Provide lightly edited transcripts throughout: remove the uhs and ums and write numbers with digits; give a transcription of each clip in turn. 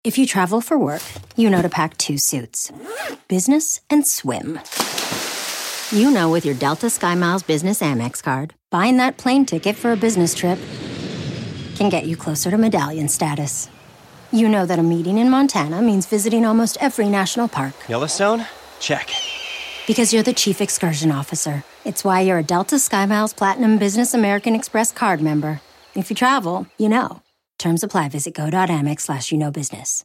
If you travel for work, you know to pack 2 suits. Business and swim. You know with your Delta SkyMiles Business Amex card, buying that plane ticket for a business trip can get you closer to medallion status. You know that a meeting in Montana means visiting almost every national park. Yellowstone? Check. Because you're the chief excursion officer. It's why you're a Delta SkyMiles Platinum Business American Express card member. If you travel, you know. Terms apply. Visit go.amex/you-know-business.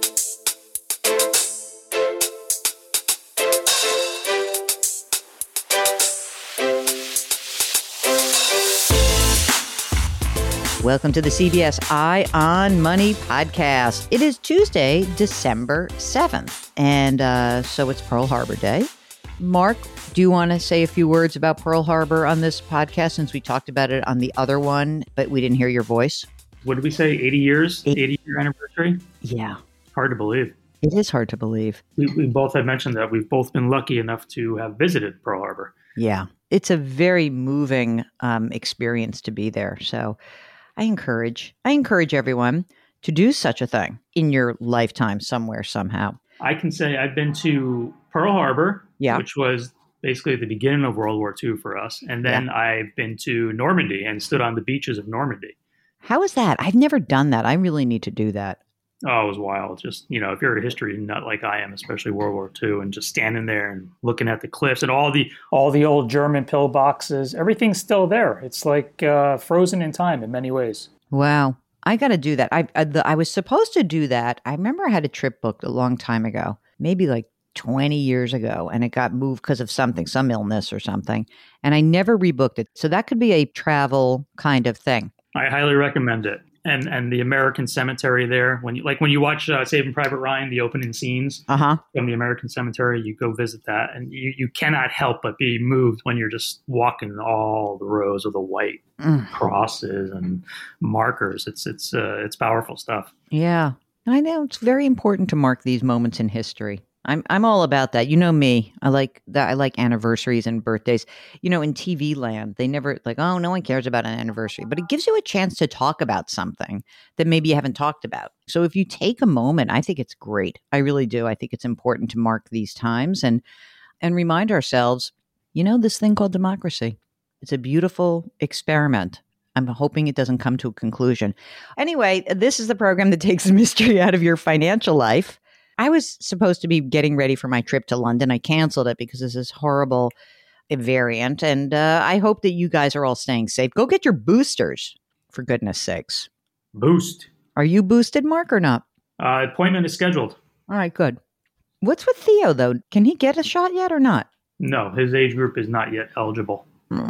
Welcome to the CBS Eye on Money podcast. It is Tuesday, December 7th, and so it's Pearl Harbor Day. Mark, do you want to say a few words about Pearl Harbor on this podcast since we talked about it on the other one, but we didn't hear your voice? What did we say? 80 years? 80-year anniversary? Yeah. Hard to believe. It is hard to believe. We both have mentioned that we've both been lucky enough to have visited Pearl Harbor. Yeah. It's a very moving experience to be there. So I encourage everyone to do such a thing in your lifetime somewhere, somehow. I can say I've been to Pearl Harbor, which was basically the beginning of World War II for us. And then I've been to Normandy and stood on the beaches of Normandy. How is that? I've never done that. I really need to do that. Oh, it was wild. Just, if you're a history nut like I am, especially World War II, and just standing there and looking at the cliffs and all the old German pillboxes, everything's still there. It's like frozen in time in many ways. Wow. I got to do that. I was supposed to do that. I remember I had a trip booked a long time ago, maybe like 20 years ago, and it got moved because of something, some illness or something. And I never rebooked it. So that could be a travel kind of thing. I highly recommend it. And the American Cemetery there, when you watch Saving Private Ryan, the opening scenes from the American Cemetery, you go visit that, and you cannot help but be moved when you're just walking all the rows of the white crosses and markers. It's powerful stuff. Yeah, and I know it's very important to mark these moments in history. I'm all about that. You know me. I like that. I like anniversaries and birthdays. In TV land, they never no one cares about an anniversary, but it gives you a chance to talk about something that maybe you haven't talked about. So if you take a moment, I think it's great. I really do. I think it's important to mark these times and remind ourselves, this thing called democracy. It's a beautiful experiment. I'm hoping it doesn't come to a conclusion. Anyway, this is the program that takes the mystery out of your financial life. I was supposed to be getting ready for my trip to London. I canceled it because of this horrible variant. And I hope that you guys are all staying safe. Go get your boosters, for goodness sakes. Boost. Are you boosted, Mark, or not? Appointment is scheduled. All right, good. What's with Theo, though? Can he get a shot yet or not? No, his age group is not yet eligible.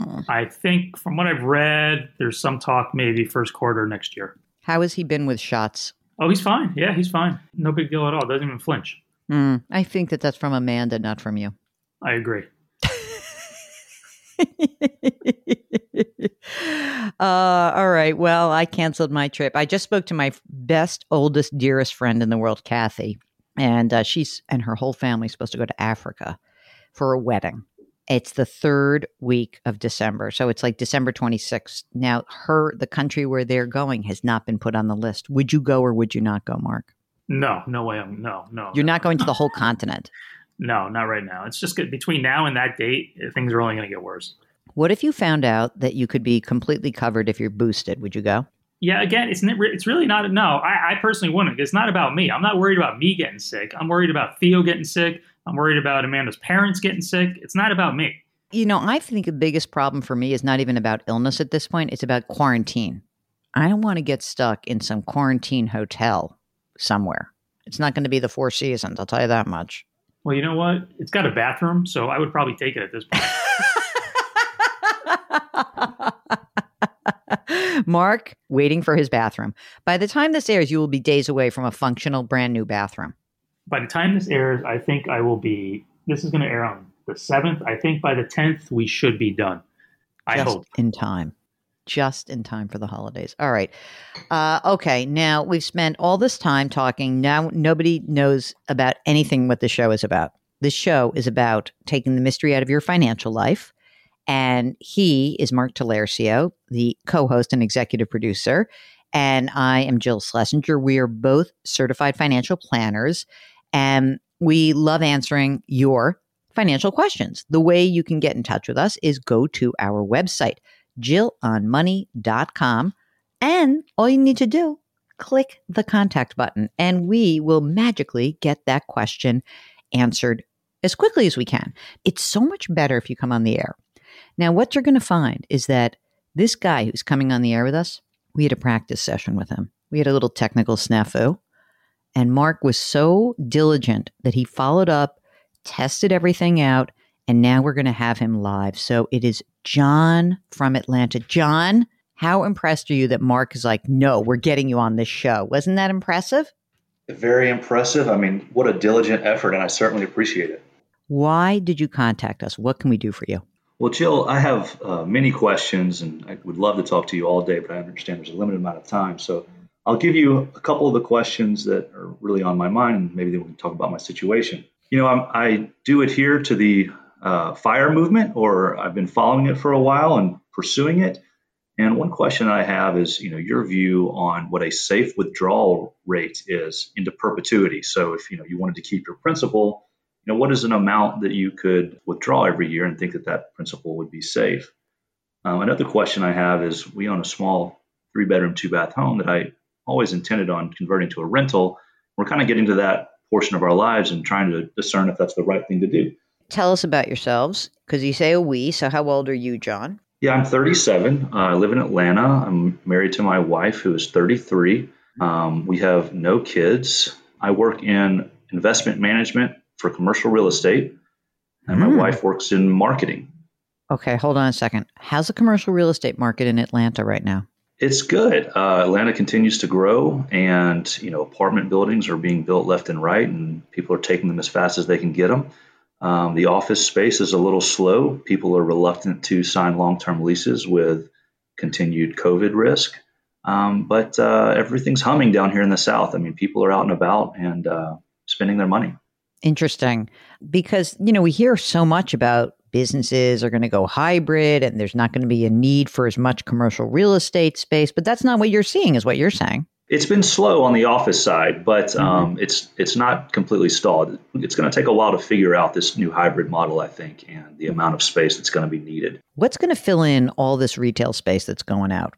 I think from what I've read, there's some talk maybe first quarter next year. How has he been with shots? Oh, he's fine. Yeah, he's fine. No big deal at all. Doesn't even flinch. I think that's from Amanda, not from you. I agree. All right. Well, I canceled my trip. I just spoke to my best, oldest, dearest friend in the world, Kathy. And she's and her whole family supposed to go to Africa for a wedding. It's the 3rd week of December. So it's like December 26th. Now, the country where they're going has not been put on the list. Would you go or would you not go, Mark? No way. No. You're not going to the whole continent? No, not right now. It's just between now and that date, things are only going to get worse. What if you found out that you could be completely covered if you're boosted? Would you go? Yeah, again, it's really not. No, I personally wouldn't. It's not about me. I'm not worried about me getting sick. I'm worried about Theo getting sick. I'm worried about Amanda's parents getting sick. It's not about me. I think the biggest problem for me is not even about illness at this point. It's about quarantine. I don't want to get stuck in some quarantine hotel somewhere. It's not going to be the Four Seasons, I'll tell you that much. Well, you know what? It's got a bathroom, so I would probably take it at this point. Mark, waiting for his bathroom. By the time this airs, you will be days away from a functional, brand new bathroom. By the time this airs, I think I will be, this is going to air on the 7th. I think by the 10th, we should be done. I hope. Just in time for the holidays. All right. Okay. Now we've spent all this time talking. Now nobody knows about anything what the show is about. This show is about taking the mystery out of your financial life. And he is Mark Talercio, the co-host and executive producer. And I am Jill Schlesinger. We are both certified financial planners, and we love answering your financial questions. The way you can get in touch with us is go to our website, jillonmoney.com, and all you need to do, click the contact button, and we will magically get that question answered as quickly as we can. It's so much better if you come on the air. Now, what you're going to find is that this guy who's coming on the air with us, we had a practice session with him. We had a little technical snafu, and Mark was so diligent that he followed up, tested everything out, and now we're going to have him live. So it is John from Atlanta. John, how impressed are you that Mark is like, no, we're getting you on this show? Wasn't that impressive? Very impressive. I mean, what a diligent effort, and I certainly appreciate it. Why did you contact us? What can we do for you? Well, Jill, I have many questions, and I would love to talk to you all day, but I understand there's a limited amount of time. So I'll give you a couple of the questions that are really on my mind, and maybe then we can talk about my situation. You know, I do adhere to the FIRE movement, or I've been following it for a while and pursuing it. And one question I have is, you know, your view on what a safe withdrawal rate is into perpetuity. So if, you know, you wanted to keep your principal, you know, what is an amount that you could withdraw every year and think that that principal would be safe? Another question I have is, we own a small 3-bedroom, 2-bath home that I always intended on converting to a rental. We're kind of getting to that portion of our lives and trying to discern if that's the right thing to do. Tell us about yourselves, because you say a we. So how old are you, John? Yeah, I'm 37. I live in Atlanta. I'm married to my wife, who is 33. We have no kids. I work in investment management for commercial real estate, and my wife works in marketing. Okay, hold on a second. How's the commercial real estate market in Atlanta right now? It's good. Atlanta continues to grow, and you know, apartment buildings are being built left and right, and people are taking them as fast as they can get them. The office space is a little slow. People are reluctant to sign long-term leases with continued COVID risk. But everything's humming down here in the South. I mean, people are out and about and spending their money. Interesting. Because, you know, we hear so much about businesses are going to go hybrid and there's not going to be a need for as much commercial real estate space. But that's not what you're seeing, is what you're saying. It's been slow on the office side, but it's not completely stalled. It's going to take a while to figure out this new hybrid model, I think, and the amount of space that's going to be needed. What's going to fill in all this retail space that's going out?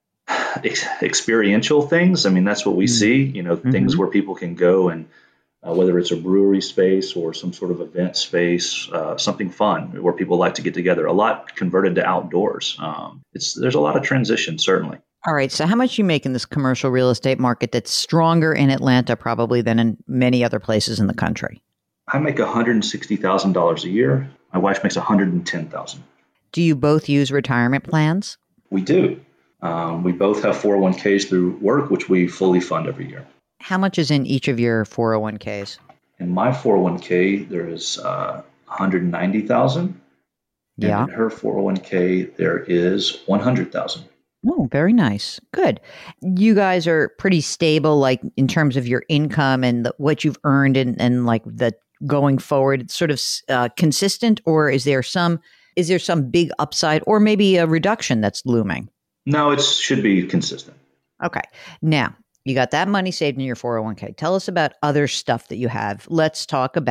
Experiential things. I mean, that's what we see, you know, things where people can go and whether it's a brewery space or some sort of event space, something fun where people like to get together. A lot converted to outdoors. There's a lot of transition, certainly. All right. So how much you make in this commercial real estate market that's stronger in Atlanta probably than in many other places in the country? I make $160,000 a year. My wife makes $110,000. Do you both use retirement plans? We do. We both have 401ks through work, which we fully fund every year. How much is in each of your 401ks? In my 401k, there is $190,000. Yeah. And in her 401k, there is $100,000. Oh, very nice. Good. You guys are pretty stable, like in terms of your income and what you've earned and like the going forward. It's sort of consistent, or is there some big upside or maybe a reduction that's looming? No, it should be consistent. Okay. Now, you got that money saved in your 401k. Tell us about other stuff that you have. Let's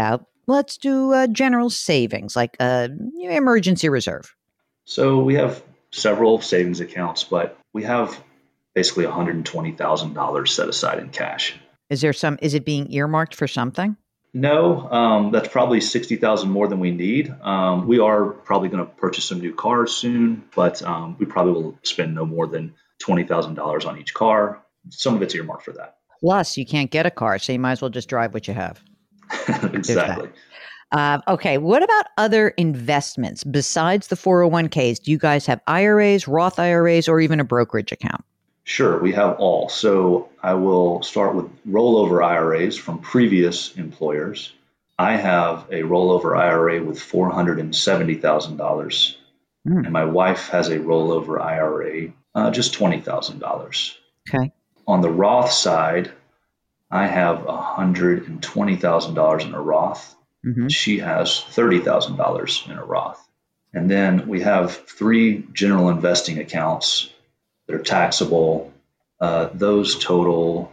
do general savings, like emergency reserve. So we have several savings accounts, but we have basically $120,000 set aside in cash. Is it being earmarked for something? No, that's probably $60,000 more than we need. We are probably going to purchase some new cars soon, but we probably will spend no more than $20,000 on each car. Some of it's earmarked for that. Plus, you can't get a car, so you might as well just drive what you have. Exactly. Okay. What about other investments besides the 401ks? Do you guys have IRAs, Roth IRAs, or even a brokerage account? Sure. We have all. So I will start with rollover IRAs from previous employers. I have a rollover IRA with $470,000. And my wife has a rollover IRA, just $20,000. Okay. On the Roth side, I have $120,000 in a Roth. She has $30,000 in a Roth. And then we have 3 general investing accounts that are taxable. those total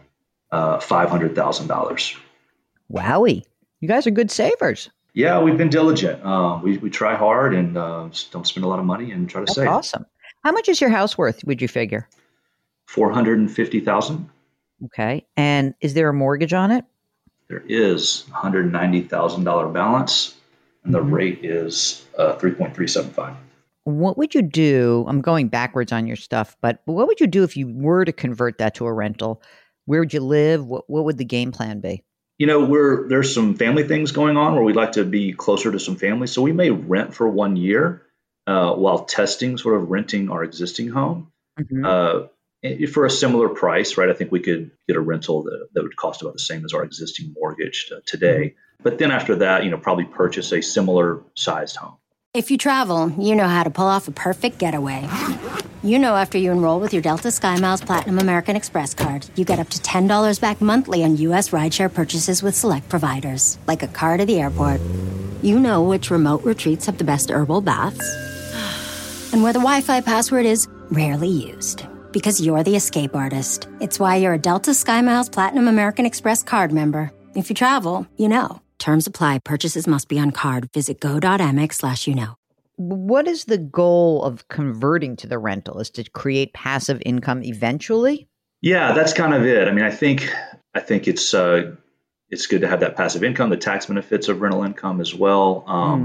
$500,000. Wowie. You guys are good savers. Yeah, we've been diligent. We try hard and don't spend a lot of money and try to save. Awesome. How much is your house worth, would you figure? $450,000. Okay. And is there a mortgage on it? There is $190,000 balance, and the rate is 3.375. What would you do? I'm going backwards on your stuff, but what would you do if you were to convert that to a rental? Where would you live? What would the game plan be? There's some family things going on where we'd like to be closer to some family. So we may rent for 1 year while testing, sort of renting our existing home for a similar price, right? I think we could get a rental that would cost about the same as our existing mortgage today. But then after that, probably purchase a similar sized home. If you travel, you know how to pull off a perfect getaway. After you enroll with your Delta SkyMiles Platinum American Express card, you get up to $10 back monthly on U.S. rideshare purchases with select providers, like a car to the airport. You know which remote retreats have the best herbal baths, and where the Wi-Fi password is rarely used. Because you're the escape artist. It's why you're a Delta SkyMiles Platinum American Express card member. If you travel, you know. Terms apply. Purchases must be on card. Visit go.amex/you know. What is the goal of converting to the rental? Is to create passive income eventually? Yeah, that's kind of it. I mean, I think it's good to have that passive income, the tax benefits of rental income as well,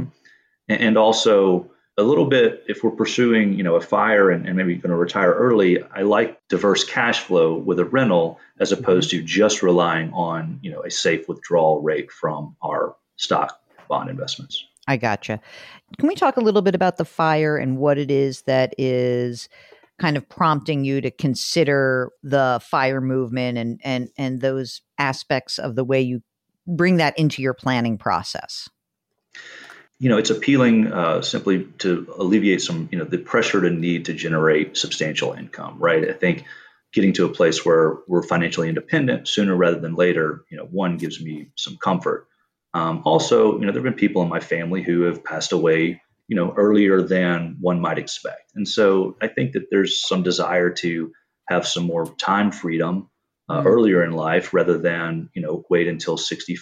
and also a little bit if we're pursuing a fire and maybe going to retire early. I like diverse cash flow with a rental as opposed to just relying on a safe withdrawal rate from our stock bond investments. I gotcha. Can we talk a little bit about the fire and what it is that is kind of prompting you to consider the fire movement and those aspects of the way you bring that into your planning process? It's appealing simply to alleviate some, the pressure to need to generate substantial income, right? I think getting to a place where we're financially independent sooner rather than later, one gives me some comfort. Also, there have been people in my family who have passed away, earlier than one might expect. And so I think that there's some desire to have some more time freedom earlier in life rather than, wait until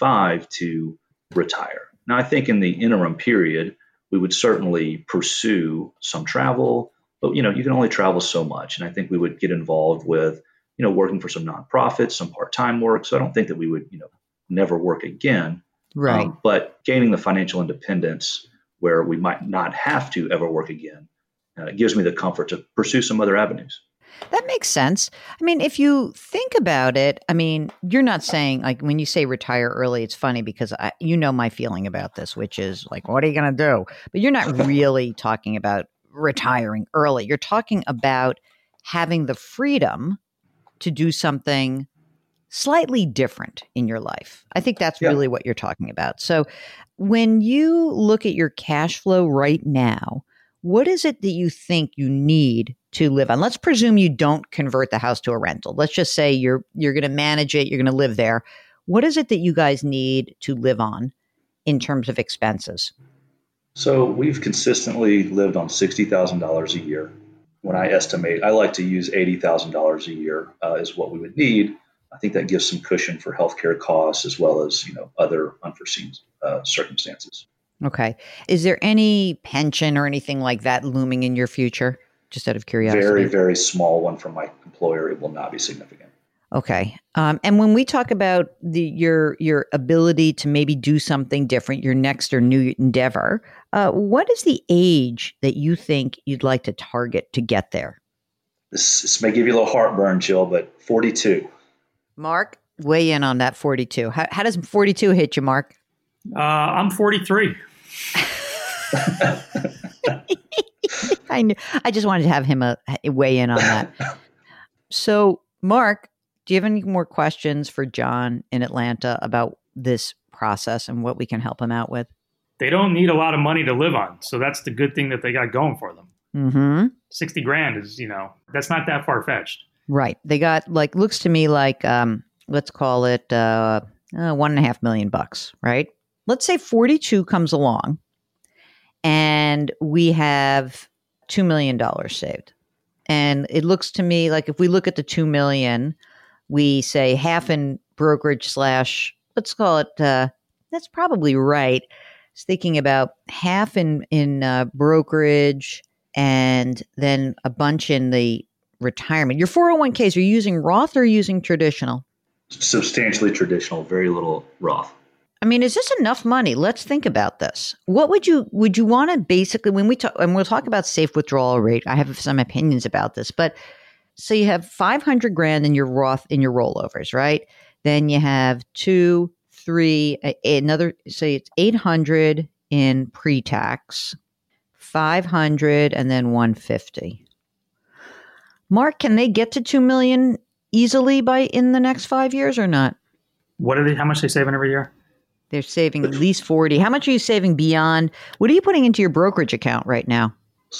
65 to retire. Now, I think in the interim period, we would certainly pursue some travel, but, you can only travel so much. And I think we would get involved with, working for some nonprofits, some part-time work. So I don't think that we would, never work again. Right. But gaining the financial independence where we might not have to ever work again gives me the comfort to pursue some other avenues. That makes sense. I mean, if you think about it, you're not saying, like, when you say retire early, it's funny because my feeling about this, which is like, what are you going to do? But you're not really talking about retiring early. You're talking about having the freedom to do something slightly different in your life. I think that's really what you're talking about. So when you look at your cash flow right now, what is it that you think you need to live on? Let's presume you don't convert the house to a rental. Let's just say you're going to manage it, you're going to live there. What is it that you guys need to live on in terms of expenses? So we've consistently lived on $60,000 a year. When I estimate, I like to use $80,000 a year is what we would need. I think that gives some cushion for healthcare costs as well as other unforeseen circumstances. Okay. Is there any pension or anything like that looming in your future? Just out of curiosity. Very, very small one from my employer. It will not be significant. Okay. And when we talk about your ability to maybe do something different, your next or new endeavor, what is the age that you think you'd like to target to get there? This may give you a little heartburn, Jill, but 42. Mark, weigh in on that 42. How does 42 hit you, Mark? I'm 43. I knew. I just wanted to have him weigh in on that. So, Mark, do you have any more questions for John in Atlanta about this process and what we can help him out with? They don't need a lot of money to live on. So that's the good thing that they got going for them. Mm-hmm. 60 grand is, that's not that far fetched. Right. They got looks to me like, let's call it $1.5 million, right? Let's say 42 comes along and we have $2 million saved. And it looks to me like if we look at the 2 million, we say half in brokerage slash, let's call it, that's probably right. I was thinking about half in brokerage and then a bunch in the retirement. Your 401ks, are you using Roth or using traditional? Substantially traditional, very little Roth. I mean, is this enough money? Let's think about this. What would you want to basically, when we talk, and we'll talk about safe withdrawal rate. I have some opinions about this, but so you have 500 grand in your Roth, in your rollovers, right? Then you have 2, 3, another, say it's 800 in pre-tax, 500, and then 150. Mark, can they get to 2 million easily in the next 5 years or not? How much are they saving every year? They're saving at least 40. How much are you saving beyond? What are you putting into your brokerage account right now?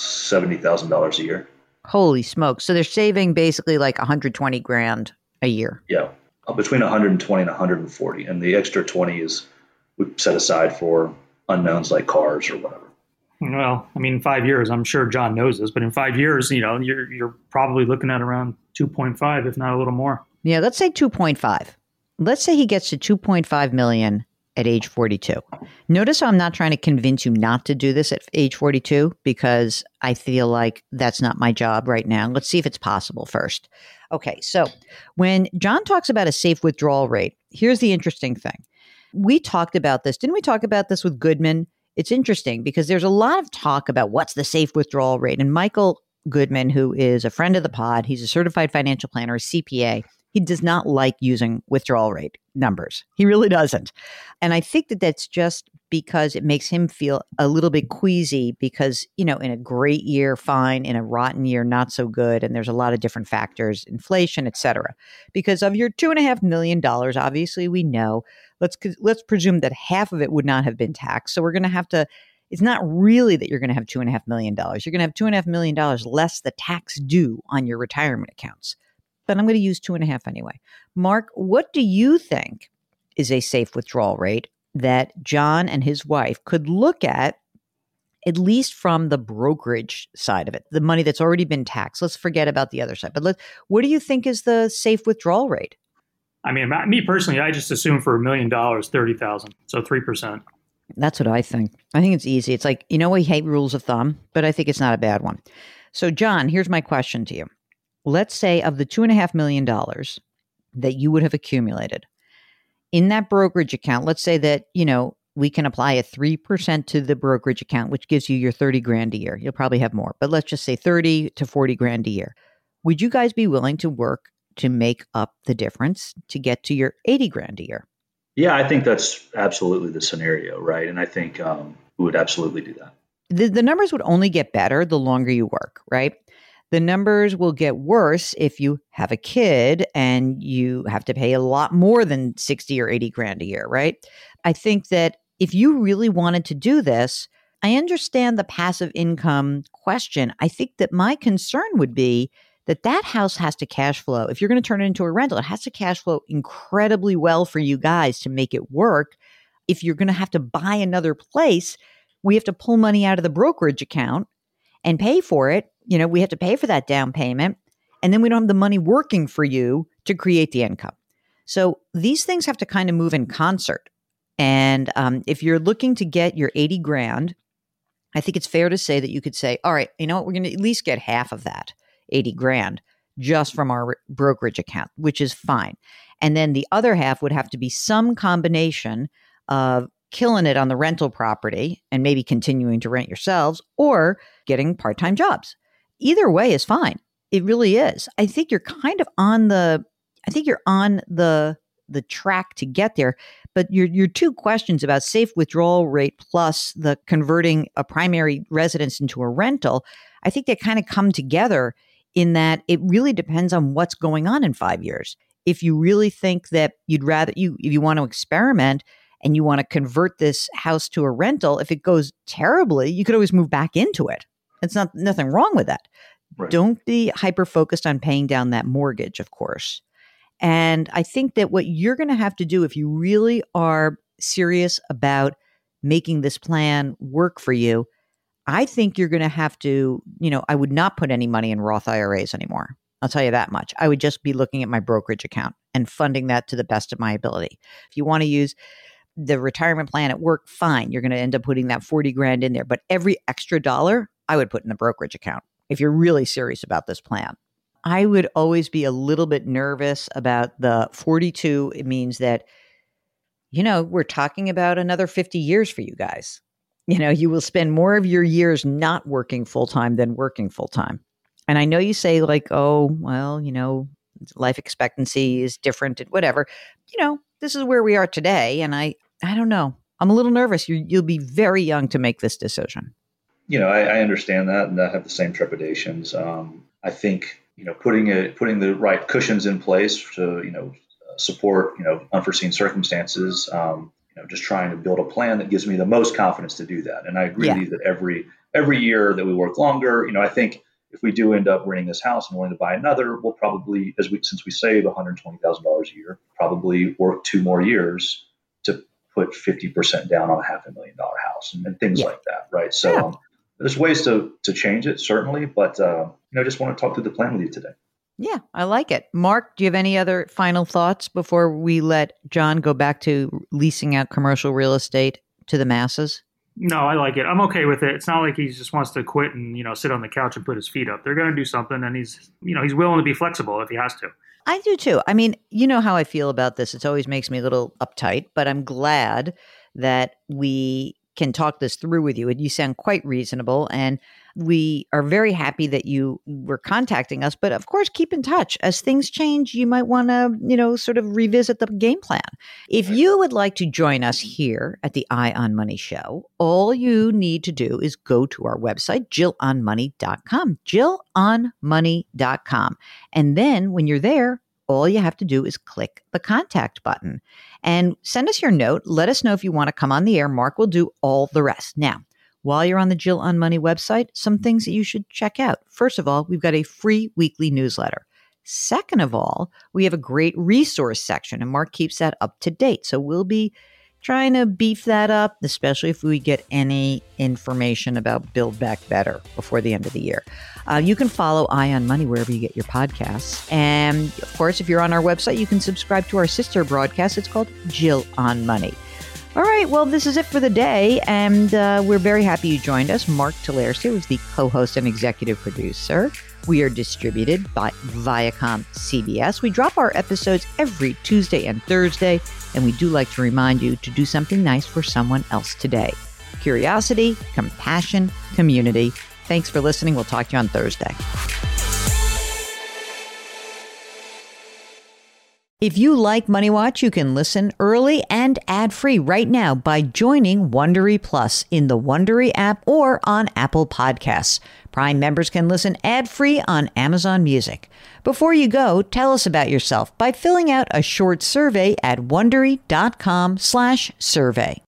$70,000 a year. Holy smokes. So they're saving basically like 120 grand a year. Yeah. Between 120 and 140. And the extra 20 is we set aside for unknowns like cars or whatever. Well, I mean, 5 years, I'm sure John knows this, but in 5 years, you're probably looking at around 2.5, if not a little more. Yeah, let's say 2.5. Let's say he gets to 2.5 million at age 42. Notice how I'm not trying to convince you not to do this at age 42 because I feel like that's not my job right now. Let's see if it's possible first. Okay, so when John talks about a safe withdrawal rate, here's the interesting thing. We talked about this. Didn't we talk about this with Goodman? It's interesting because there's a lot of talk about what's the safe withdrawal rate. And Michael Goodman, who is a friend of the pod, he's a certified financial planner, a CPA. He does not like using withdrawal rate numbers. He really doesn't. And I think that that's just because it makes him feel a little bit queasy because, in a great year, fine. In a rotten year, not so good. And there's a lot of different factors, inflation, et cetera. Because of your $2.5 million, obviously we know, let's presume that half of it would not have been taxed. So we're going to have to, it's not really that you're going to have $2.5 million. You're going to have $2.5 million less the tax due on your retirement accounts. But I'm going to use 2.5 anyway. Mark, what do you think is a safe withdrawal rate that John and his wife could look at least from the brokerage side of it, the money that's already been taxed? Let's forget about the other side. But what do you think is the safe withdrawal rate? I mean, me personally, I just assume for $1 million, 30,000, so 3%. That's what I think. I think it's easy. It's like, we hate rules of thumb, but I think it's not a bad one. So, John, here's my question to you. Let's say of the $2.5 million that you would have accumulated in that brokerage account, let's say that, we can apply a 3% to the brokerage account, which gives you your 30 grand a year. You'll probably have more, but let's just say 30 to 40 grand a year. Would you guys be willing to work to make up the difference to get to your 80 grand a year? Yeah, I think that's absolutely the scenario, right? And I think we would absolutely do that. The numbers would only get better the longer you work, right? The numbers will get worse if you have a kid and you have to pay a lot more than 60 or 80 grand a year, right? I think that if you really wanted to do this, I understand the passive income question. I think that my concern would be that house has to cash flow. If you're going to turn it into a rental, it has to cash flow incredibly well for you guys to make it work. If you're going to have to buy another place, we have to pull money out of the brokerage account and pay for it. We have to pay for that down payment, and then we don't have the money working for you to create the income. So these things have to kind of move in concert. And if you're looking to get your 80 grand, I think it's fair to say that you could say, all right, you know what, we're going to at least get half of that 80 grand just from our brokerage account, which is fine. And then the other half would have to be some combination of killing it on the rental property and maybe continuing to rent yourselves or getting part-time jobs. Either way is fine. It really is. I think you're kind of on the track to get there. But your two questions about safe withdrawal rate plus the converting a primary residence into a rental, I think they kind of come together in that it really depends on what's going on in 5 years. If you really think that if you want to experiment and you want to convert this house to a rental, if it goes terribly, you could always move back into it. It's nothing wrong with that. Right. Don't be hyper-focused on paying down that mortgage, of course. And I think that what you're going to have to do if you really are serious about making this plan work for you, I think you're going to have to, I would not put any money in Roth IRAs anymore. I'll tell you that much. I would just be looking at my brokerage account and funding that to the best of my ability. If you want to use the retirement plan at work, fine. You're going to end up putting that 40 grand in there. But every extra dollar I would put in the brokerage account if you're really serious about this plan. I would always be a little bit nervous about the 42. It means that, we're talking about another 50 years for you guys. You will spend more of your years not working full time than working full time. And I know you say like, oh, well, life expectancy is different and whatever. This is where we are today. And I don't know. I'm a little nervous. You'll be very young to make this decision. I understand that, and I have the same trepidations. I think, putting the right cushions in place to, support, unforeseen circumstances, just trying to build a plan that gives me the most confidence to do that. And I agree with you that every year that we work longer, I think if we do end up renting this house and wanting to buy another, we'll probably, since we save $120,000 a year, probably work 2 more years to put 50% down on a $500,000 house and things like that, right? So there's ways to change it, certainly, but I just want to talk through the plan with you today. Yeah, I like it. Mark, do you have any other final thoughts before we let John go back to leasing out commercial real estate to the masses? No, I like it. I'm okay with it. It's not like he just wants to quit and, sit on the couch and put his feet up. They're going to do something, and he's willing to be flexible if he has to. I do too. I mean, you know how I feel about this. It always makes me a little uptight, but I'm glad that we can talk this through with you. And you sound quite reasonable, and we are very happy that you were contacting us. But of course, keep in touch. As things change, you might want to, sort of revisit the game plan. If you would like to join us here at the Eye on Money show, all you need to do is go to our website, JillOnMoney.com, JillOnMoney.com. And then when you're there, all you have to do is click the contact button and send us your note. Let us know if you want to come on the air. Mark will do all the rest. Now, while you're on the Jill on Money website, some things that you should check out. First of all, we've got a free weekly newsletter. Second of all, we have a great resource section, and Mark keeps that up to date. So we'll be trying to beef that up, especially if we get any information about Build Back Better before the end of the year. You can follow Eye on Money wherever you get your podcasts. And of course, if you're on our website, you can subscribe to our sister broadcast. It's called Jill on Money. All right, well, this is it for the day, and we're very happy you joined us. Mark Talerski was the co-host and executive producer. We are distributed by Viacom CBS. We drop our episodes every Tuesday and Thursday, and we do like to remind you to do something nice for someone else today. Curiosity, compassion, community. Thanks for listening. We'll talk to you on Thursday. If you like Money Watch, you can listen early and ad-free right now by joining Wondery Plus in the Wondery app or on Apple Podcasts. Prime members can listen ad-free on Amazon Music. Before you go, tell us about yourself by filling out a short survey at Wondery.com/survey.